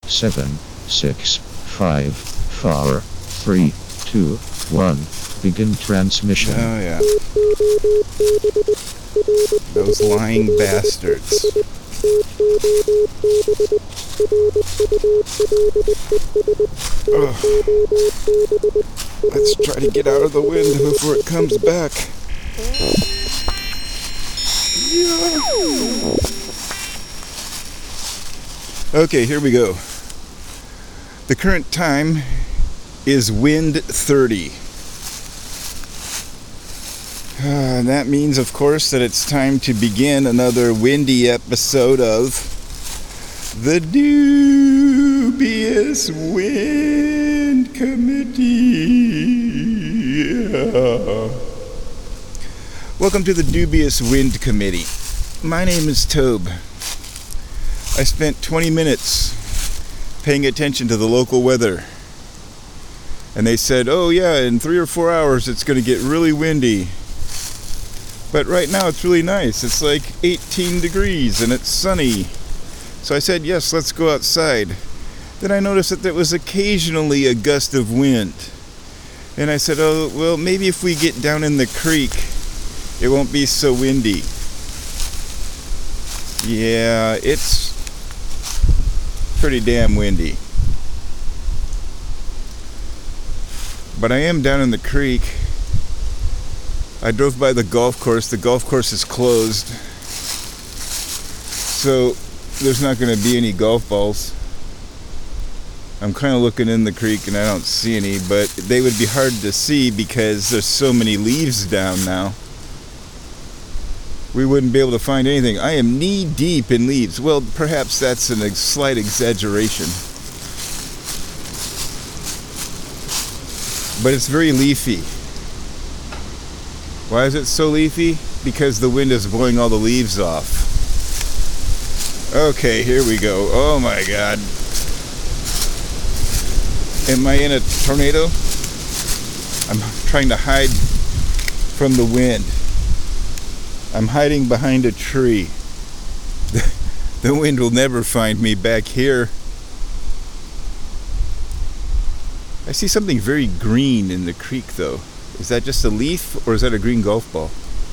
7, 6, 5, 4, 3, 2, 1. Begin transmission. Oh, yeah. Those lying bastards. Ugh. Let's try to get out of the wind before it comes back. Yeah. Okay, here we go. The current time is wind 30. That means, of course, that it's time to begin another windy episode of the Dubious Wind Committee. Welcome to the Dubious Wind Committee. My name is Tobe. I spent 20 minutes paying attention to the local weather. And they said, oh yeah, in 3 or 4 hours it's going to get really windy. But right now it's really nice. It's like 18 degrees and it's sunny. So I said, yes, let's go outside. Then I noticed that there was occasionally a gust of wind. And I said, oh, well, maybe if we get down in the creek, it won't be so windy. Yeah, it's pretty damn windy. But I am down in the creek. I drove by the golf course. The golf course is closed. So there's not going to be any golf balls. I'm kind of looking in the creek and I don't see any, but they would be hard to see because there's so many leaves down now. We wouldn't be able to find anything. I am knee deep in leaves. Well, perhaps that's a slight exaggeration. But it's very leafy. Why is it so leafy? Because the wind is blowing all the leaves off. Okay, here we go. Oh my God. Am I in a tornado? I'm trying to hide from the wind. I'm hiding behind a tree. The wind will never find me back here. I see something very green in the creek though. Is that just a leaf, or is that a green golf ball?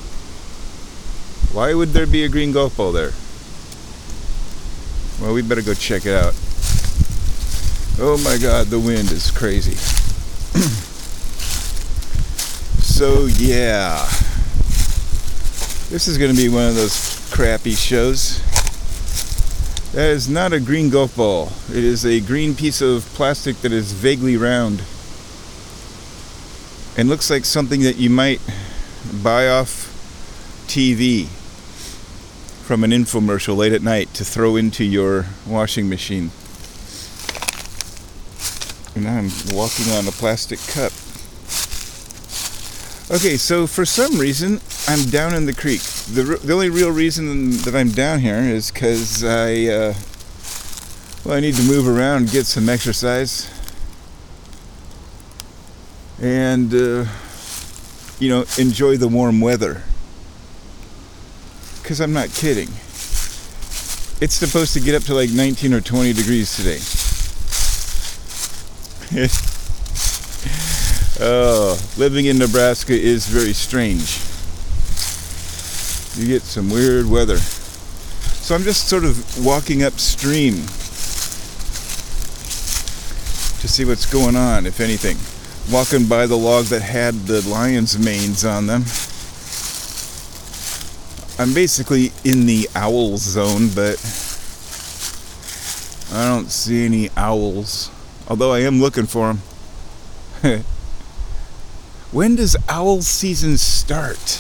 Why would there be a green golf ball there? Well, we better go check it out. Oh my God, the wind is crazy. So yeah, this is going to be one of those crappy shows. That is not a green golf ball. It is a green piece of plastic that is vaguely round. And looks like something that you might buy off TV from an infomercial late at night to throw into your washing machine. And now I'm walking on a plastic cup. Okay, so for some reason, I'm down in the creek. The only real reason that I'm down here is because I need to move around and get some exercise. And, enjoy the warm weather. Because I'm not kidding. It's supposed to get up to like 19 or 20 degrees today. Oh, living in Nebraska is very strange. You get some weird weather. So I'm just sort of walking upstream to see what's going on, if anything. Walking by the log that had the lion's manes on them. I'm basically in the owl zone, but I don't see any owls. Although I am looking for them. When does owl season start?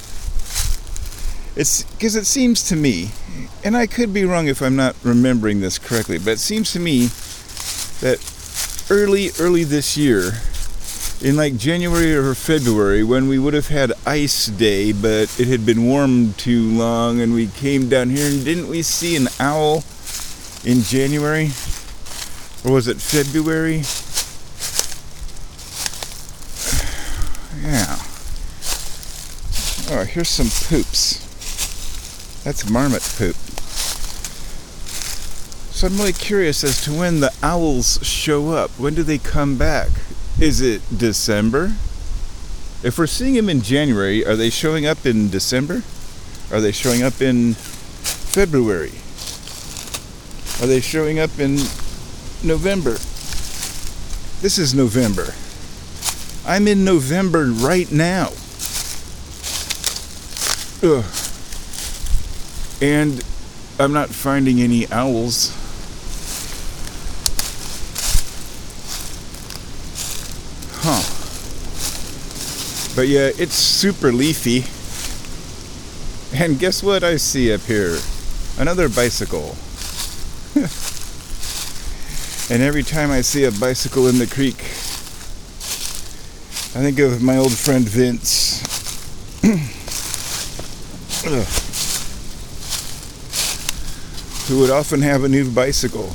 It's because it seems to me, and I could be wrong if I'm not remembering this correctly, but it seems to me that early this year, in like January or February, when we would have had ice day, but it had been warm too long, and we came down here, and didn't we see an owl in January? Or was it February? Yeah. Oh, here's some poops. That's marmot poop. So I'm really curious as to when the owls show up. When do they come back? Is it December? If we're seeing them in January, are they showing up in December? Are they showing up in February? Are they showing up in November? This is November. I'm in November right now. Ugh. And I'm not finding any owls. Huh. But yeah, it's super leafy. And guess what I see up here? Another bicycle. And every time I see a bicycle in the creek, I think of my old friend Vince. Who would often have a new bicycle.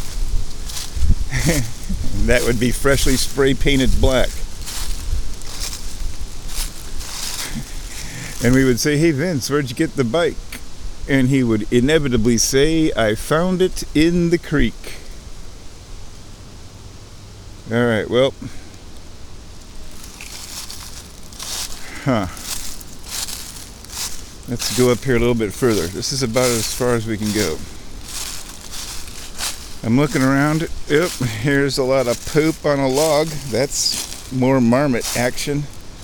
That would be freshly spray painted black. And we would say, "Hey Vince, where'd you get the bike?" And he would inevitably say, "I found it in the creek." Alright, well. Let's go up here a little bit further. This is about as far as we can go. I'm looking around. Yep, here's a lot of poop on a log. That's more marmot action.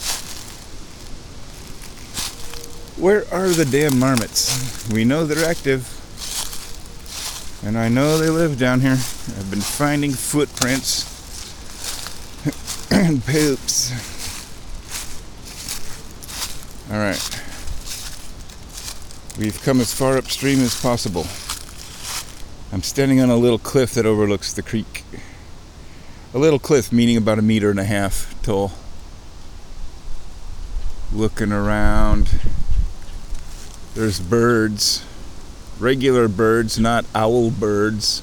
Where are the damn marmots? We know they're active. And I know they live down here. I've been finding footprints and poops. Alright. We've come as far upstream as possible. I'm standing on a little cliff that overlooks the creek. A little cliff, meaning about 1.5 meters tall. Looking around. There's birds. Regular birds, not owl birds.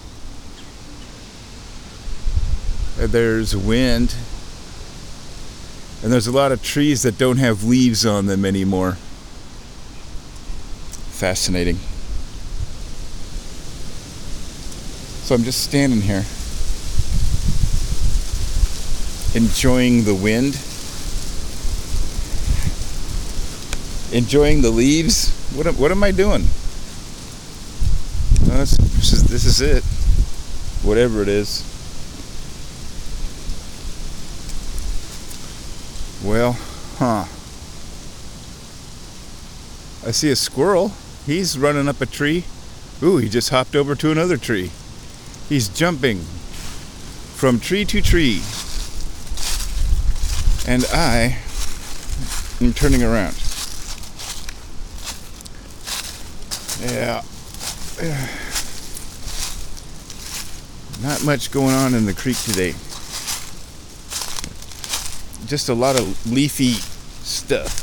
There's wind. And there's a lot of trees that don't have leaves on them anymore. Fascinating. So I'm just standing here, enjoying the wind, enjoying the leaves. What am I doing? No, this is it. Whatever it is. Well, I see a squirrel. He's running up a tree. Ooh, he just hopped over to another tree. He's jumping from tree to tree. And I am turning around. Yeah. Not much going on in the creek today. Just a lot of leafy stuff.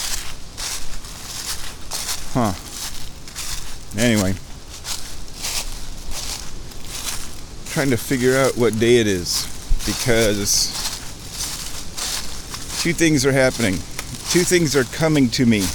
Anyway. Trying to figure out what day it is, because 2 things are happening. 2 things are coming to me.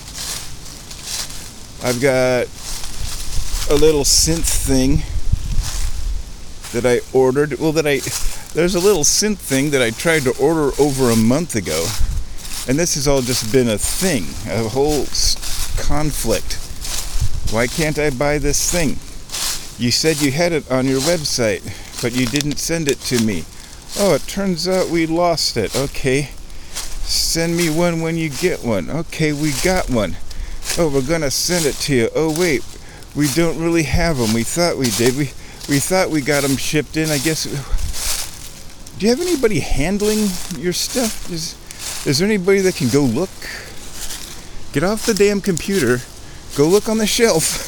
I've got a little synth thing that I ordered. There's a little synth thing that I tried to order over a month ago, and this has all just been a thing, a whole conflict. Why can't I buy this thing? You said you had it on your website, but you didn't send it to me. Oh, it turns out we lost it. Okay. Send me one when you get one. Okay, we got one. Oh, we're gonna send it to you. Oh, wait. We don't really have them. We thought we did. We thought we got them shipped in. I guess. Do you have anybody handling your stuff? Is there anybody that can go look? Get off the damn computer. Go look on the shelf.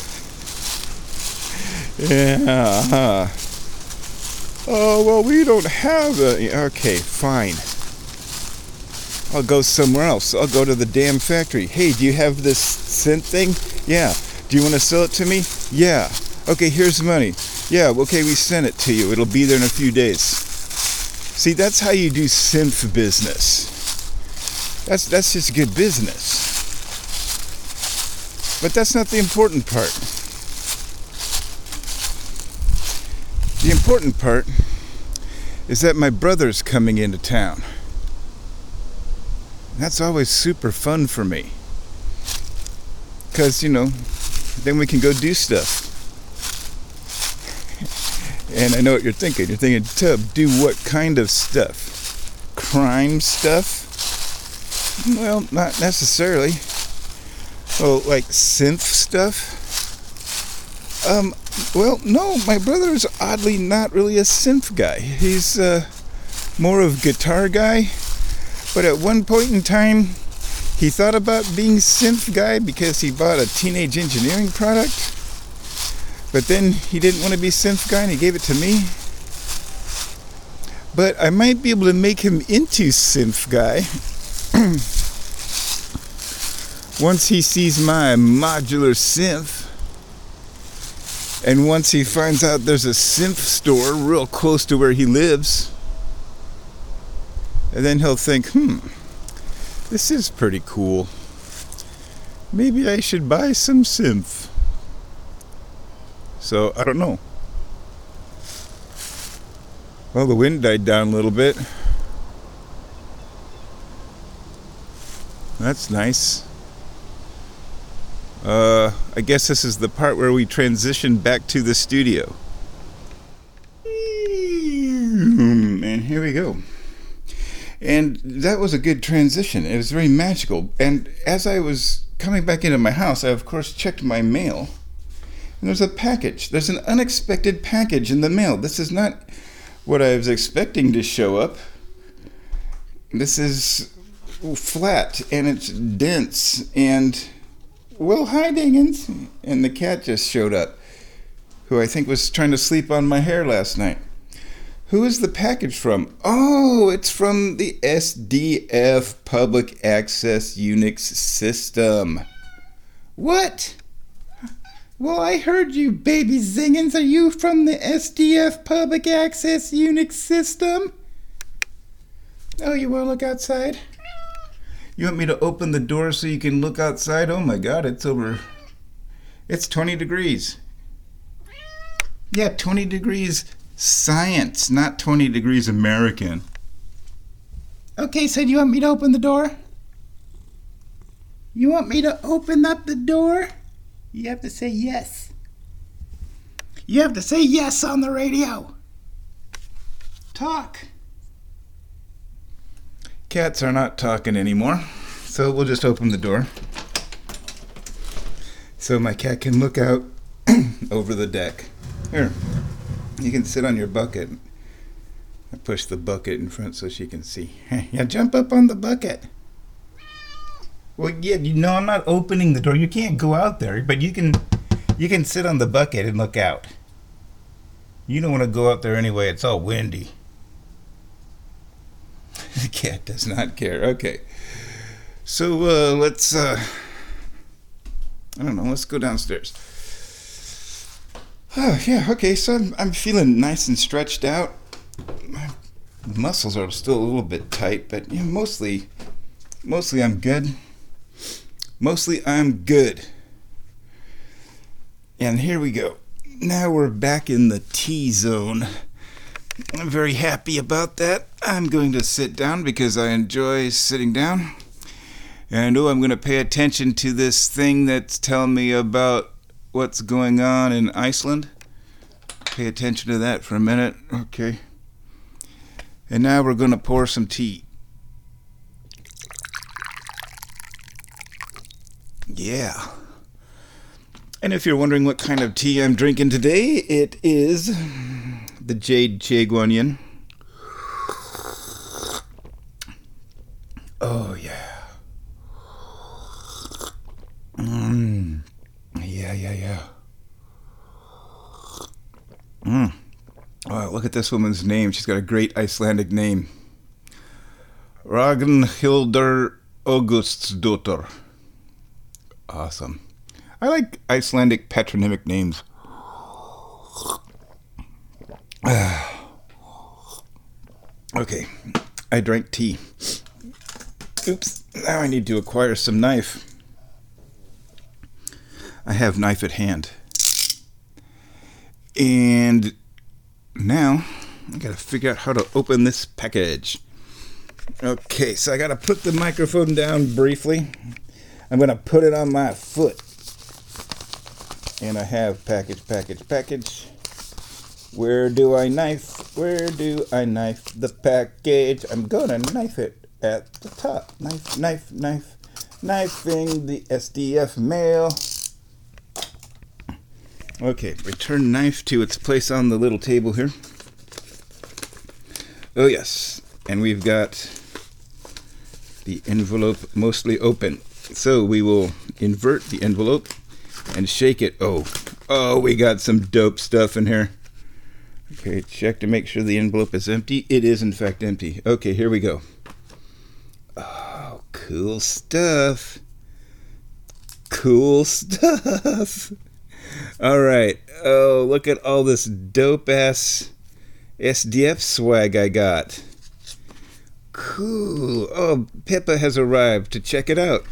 Yeah. Oh, well, we don't have it. Okay, fine. I'll go somewhere else. I'll go to the damn factory. Hey, do you have this synth thing? Yeah. Do you want to sell it to me? Yeah. Okay, here's the money. Yeah, okay, we sent it to you. It'll be there in a few days. See, that's how you do synth business. That's just good business. But that's not the important part. The important part is that my brother's coming into town. That's always super fun for me. Because, then we can go do stuff. And I know what you're thinking. You're thinking, Tub, do what kind of stuff? Crime stuff? Well, not necessarily. Oh, like synth stuff? Well, no, my brother is oddly not really a synth guy. He's more of a guitar guy. But at one point in time, he thought about being synth guy because he bought a Teenage Engineering product. But then he didn't want to be synth guy and he gave it to me. But I might be able to make him into synth guy once he sees my modular synth. And once he finds out there's a synth store real close to where he lives. And then he'll think, this is pretty cool. Maybe I should buy some synth. So, I don't know. Well, the wind died down a little bit. That's nice. I guess this is the part where we transition back to the studio. And here we go. And that was a good transition. It was very magical. And as I was coming back into my house, I of course checked my mail. And there's a package. There's an unexpected package in the mail. This is not what I was expecting to show up. This is flat and it's dense and, well, hi Dingens. And the cat just showed up, who I think was trying to sleep on my hair last night. Who is the package from? Oh, it's from the SDF Public Access Unix System. What? Well, I heard you, baby zingins. Are you from the SDF Public Access Unix System? Oh, you want to look outside? You want me to open the door so you can look outside? Oh my God, it's 20 degrees. Yeah, 20 degrees science, not 20 degrees American. Okay, so do you want me to open the door? You want me to open up the door? You have to say yes. You have to say yes on the radio. Talk. Cats are not talking anymore, so we'll just open the door so my cat can look out over the deck. Here, you can sit on your bucket. I push the bucket in front so she can see. Yeah, jump up on the bucket. Well, yeah, I'm not opening the door. You can't go out there, but you can sit on the bucket and look out. You don't want to go out there anyway. It's all windy. The cat does not care. Okay. So, let's, I don't know, let's go downstairs. Oh, yeah, okay, so I'm feeling nice and stretched out. My muscles are still a little bit tight, but mostly I'm good. Mostly I'm good. And here we go. Now we're back in the T-zone. I'm very happy about that. I'm going to sit down because I enjoy sitting down. And I'm going to pay attention to this thing that's telling me about what's going on in Iceland. Pay attention to that for a minute. Okay. And now we're going to pour some tea. Yeah. And if you're wondering what kind of tea I'm drinking today, it is the Jade Chaguanyan. Oh, yeah. Yeah. Oh, look at this woman's name. She's got a great Icelandic name. Ragnhildur Augustsdóttir. Awesome. I like Icelandic patronymic names. Okay, I drank tea. Oops, now I need to acquire some knife. I have knife at hand. And now I gotta figure out how to open this package. Okay, so I gotta put the microphone down briefly. I'm gonna put it on my foot. And I have package. Where do I knife? Where do I knife the package? I'm gonna knife it at the top. Knifing the SDF mail. Okay, return knife to its place on the little table here. Oh yes, and we've got the envelope mostly open. So we will invert the envelope and shake it. Oh, we got some dope stuff in here. Okay, check to make sure the envelope is empty. It is in fact empty. Okay, here we go. Oh, cool stuff. All right. Oh, look at all this dope-ass SDF swag I got. Cool. Oh, Pippa has arrived to check it out.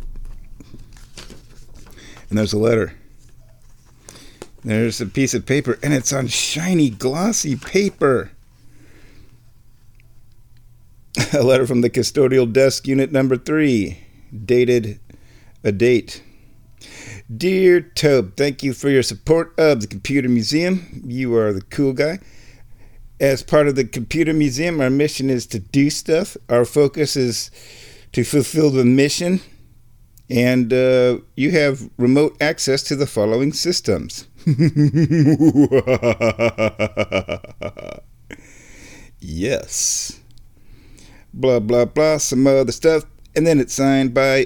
And there's a letter. There's a piece of paper, and it's on shiny, glossy paper. A letter from the custodial desk, unit number 3, dated a date. Dear Tobe, thank you for your support of the Computer Museum. You are the cool guy. As part of the Computer Museum, our mission is to do stuff. Our focus is to fulfill the mission. And you have remote access to the following systems. Yes. Blah, blah, blah, some other stuff. And then it's signed by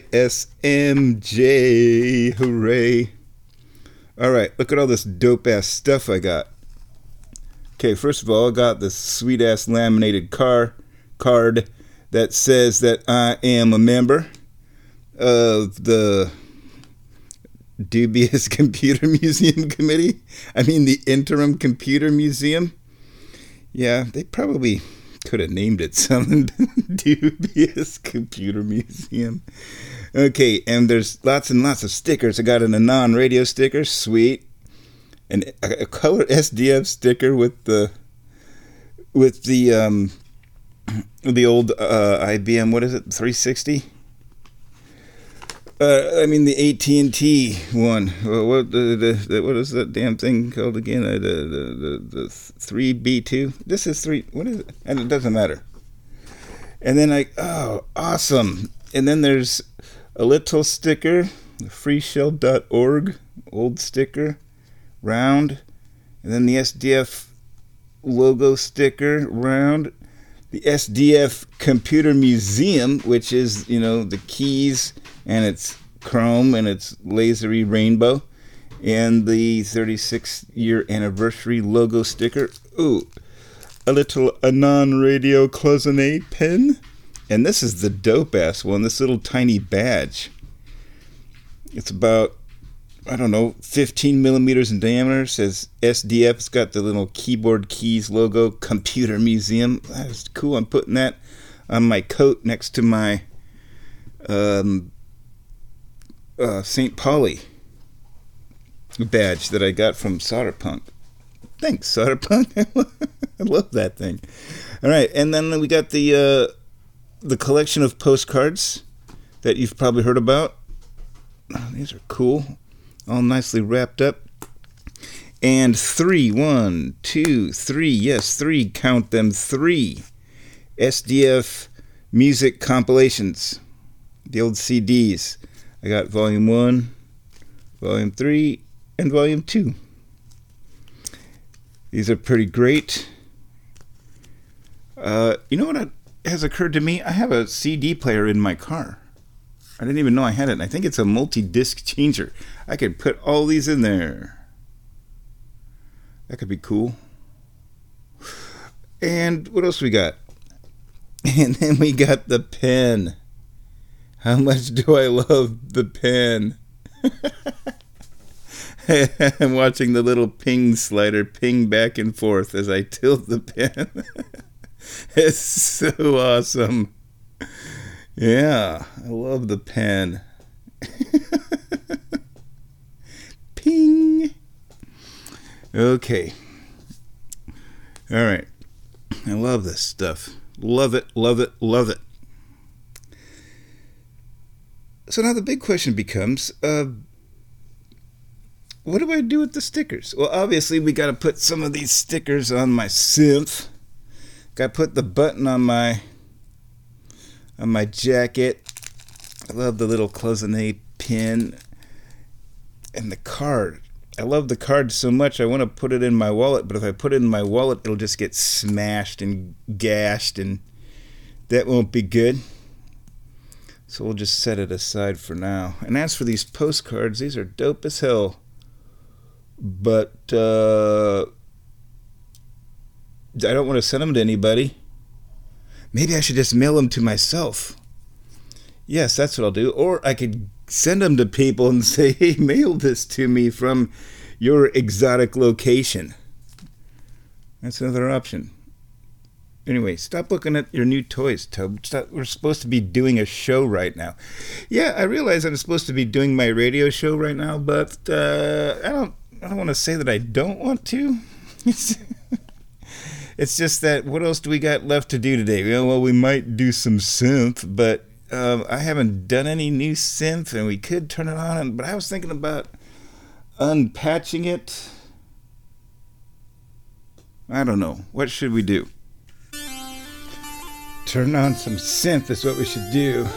SMJ. Hooray. All right, look at all this dope-ass stuff I got. Okay, first of all, I got this sweet-ass laminated card that says that I am a member of the Dubious Computer Museum Committee. I mean, the Interim Computer Museum. Yeah, they probably could have named it something. Dubious Computer Museum. Okay, and there's lots and lots of stickers. I got an Anon radio sticker, sweet. And a color SDF sticker with the old IBM, what is it, 360? I mean the AT&T one. What is that damn thing called again? The 3B2. This is 3. What is it? And it doesn't matter. And then awesome. And then there's a little sticker, freeshell.org, old sticker, round. And then the SDF logo sticker, round. The SDF Computer Museum, which is, the keys, and it's chrome, and it's lasery rainbow, and the 36-year anniversary logo sticker. Ooh, a little Anon radio cloisonne pen, and this is the dope-ass one, this little tiny badge. It's about, 15 millimeters in diameter, says SDF. It's got the little keyboard keys logo, Computer Museum. That is cool. I'm putting that on my coat next to my St. Pauli badge that I got from Solderpunk. Thanks, Solderpunk. I love that thing. All right, and then we got the collection of postcards that you've probably heard about. Oh, these are cool. All nicely wrapped up. And 3, 1, 2, 3, yes, 3, count them, 3 SDF music compilations. The old CDs. I got Volume 1, Volume 3, and Volume 2. These are pretty great. You know what has occurred to me? I have a CD player in my car. I didn't even know I had it. I think it's a multi-disc changer. I could put all these in there. That could be cool. And what else we got? And then we got the pen. How much do I love the pen? I'm watching the little ping slider ping back and forth as I tilt the pen. It's so awesome. Yeah, I love the pen. Ping. Okay. All right. I love this stuff. Love it, love it, love it. So now the big question becomes, what do I do with the stickers? Well, obviously we got to put some of these stickers on my synth. Got to put the button on my jacket. I love the little cloisonne pin and the card. I love the card so much I want to put it in my wallet, but if I put it in my wallet, it'll just get smashed and gashed, and that won't be good. So we'll just set it aside for now. And as for these postcards, these are dope as hell. But I don't want to send them to anybody. Maybe I should just mail them to myself. Yes, that's what I'll do. Or I could send them to people and say, hey, mail this to me from your exotic location. That's another option. Anyway, stop looking at your new toys, Tobe. We're supposed to be doing a show right now. Yeah, I realize I'm supposed to be doing my radio show right now, but I don't want to say that I don't want to. It's just that, what else do we got left to do today? Well, we might do some synth, but I haven't done any new synth, and we could turn it on, but I was thinking about unpatching it. I don't know. What should we do? Turn on some synth is what we should do.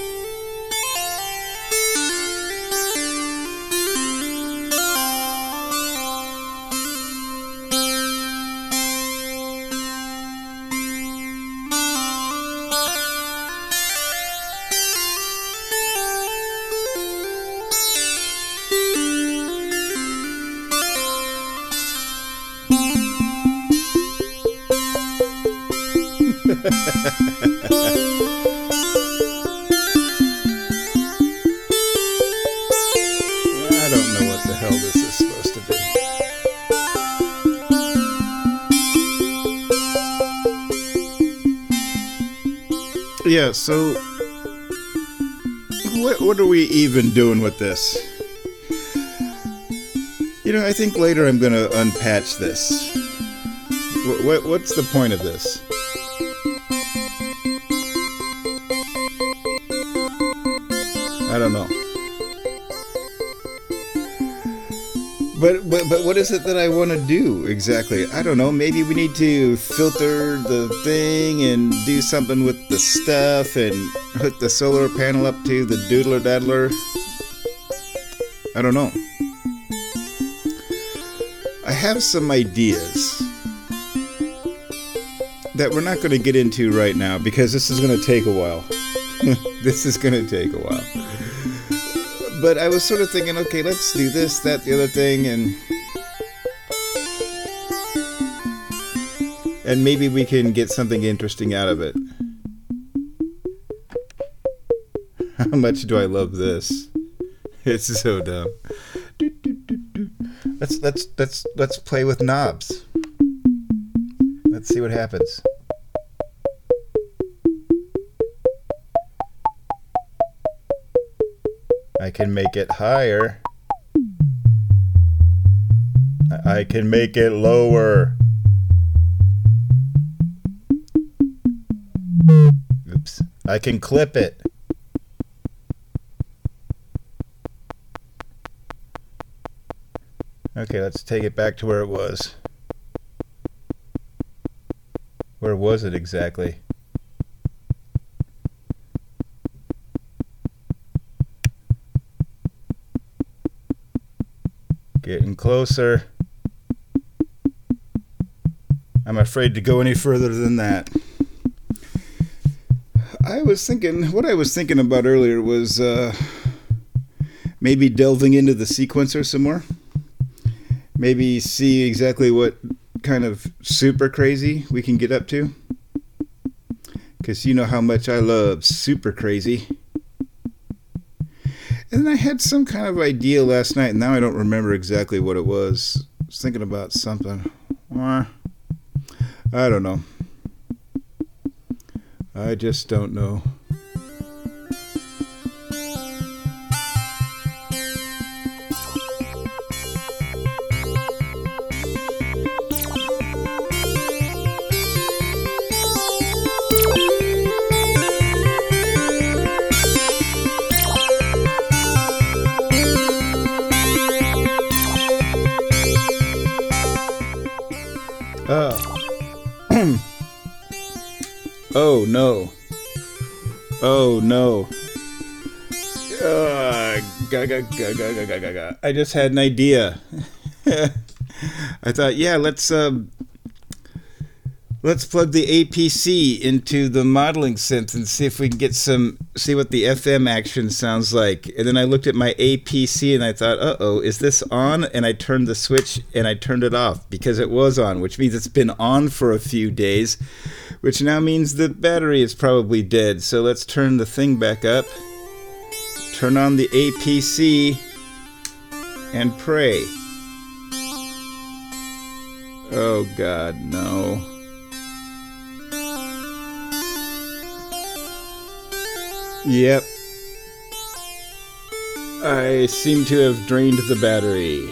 I don't know what the hell this is supposed to be. Yeah, so what are we even doing with this? I think later I'm going to unpatch this. What's the point of this? I don't know. But what is it that I want to do exactly? I don't know. Maybe we need to filter the thing and do something with the stuff and hook the solar panel up to the doodler daddler. I don't know. I have some ideas that we're not going to get into right now because this is going to take a while. This is going to take a while. But I was sort of thinking, okay, let's do this, that, the other thing, and maybe we can get something interesting out of it. How much do I love this? It's so dumb. Let's play with knobs. Let's see what happens. I can make it higher. I can make it lower. Oops. I can clip it. Okay, let's take it back to where it was. Where was it exactly? Getting closer. I'm afraid to go any further than that. What I was thinking about earlier was maybe delving into the sequencer some more. Maybe see exactly what kind of super crazy we can get up to. Because you know how much I love super crazy. And I had some kind of idea last night, and now I don't remember exactly what it was. I was thinking about something. I don't know. I just don't know. Oh no. Oh no. I just had an idea. I thought, yeah, let's plug the APC into the modeling synth and see if we can see what the FM action sounds like. And then I looked at my APC and I thought, uh-oh, is this on? And I turned the switch and I turned it off because it was on, which means it's been on for a few days, which now means the battery is probably dead. So let's turn the thing back up, turn on the APC, and pray. Oh God, no. Yep. I seem to have drained the battery.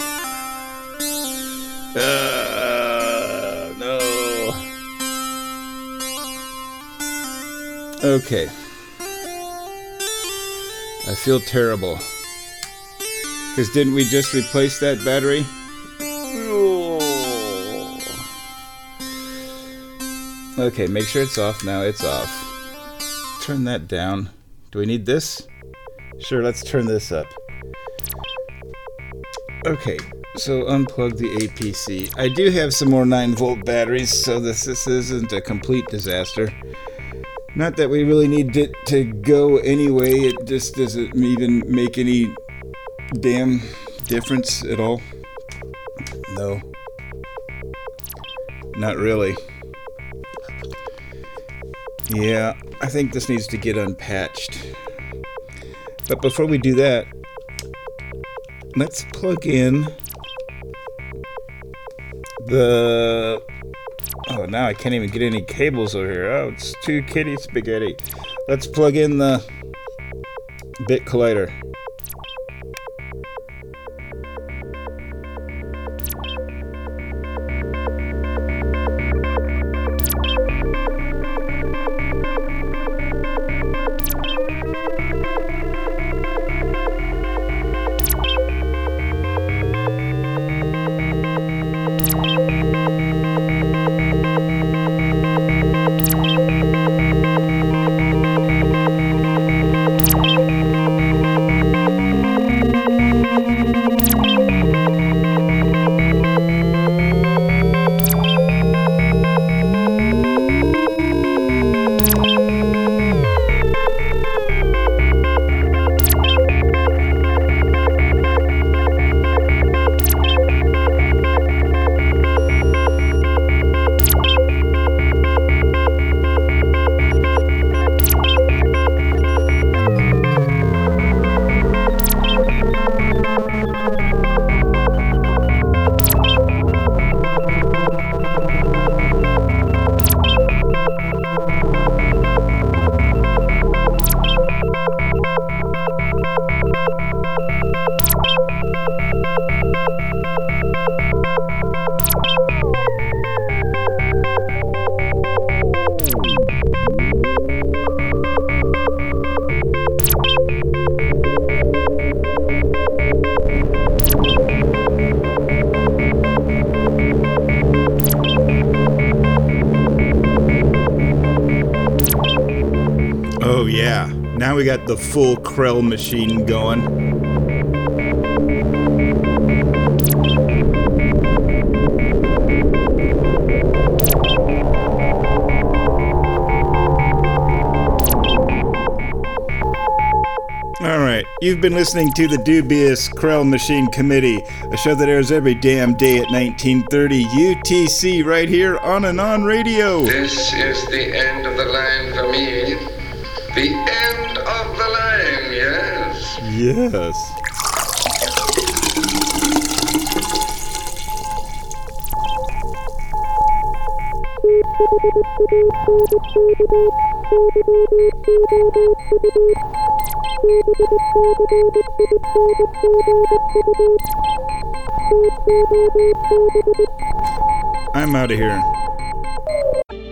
No. Okay. I feel terrible. Because didn't we just replace that battery? Okay, make sure it's off now. It's off. Turn that down. Do we need this? Sure, let's turn this up. Okay, so unplug the APC. I do have some more 9-volt batteries, so this isn't a complete disaster. Not that we really need it to go anyway, it just doesn't even make any damn difference at all. No. Not really. Yeah, I think this needs to get unpatched. But before we do that, let's plug in the... Oh, now I can't even get any cables over here. Oh, it's too kitty spaghetti. Let's plug in the bit collider. Oh yeah, now we got the full Krell machine going. Alright, you've been listening to the Dubious Krell Machine Committee, a show that airs every damn day at 1930 UTC right here on and on radio. This is the end of the line for me. The end of the line, yes? Yes. I'm out of here.